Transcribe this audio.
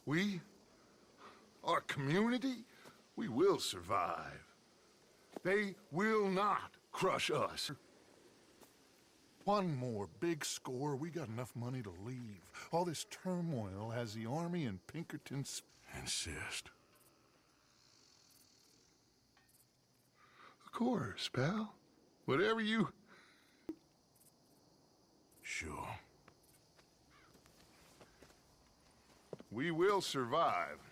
We, our community, we will survive. They will not crush us. One more big score, we got enough money to leave. All this turmoil has the army and Pinkerton insist. Of course, pal. Whatever you... Sure. We will survive.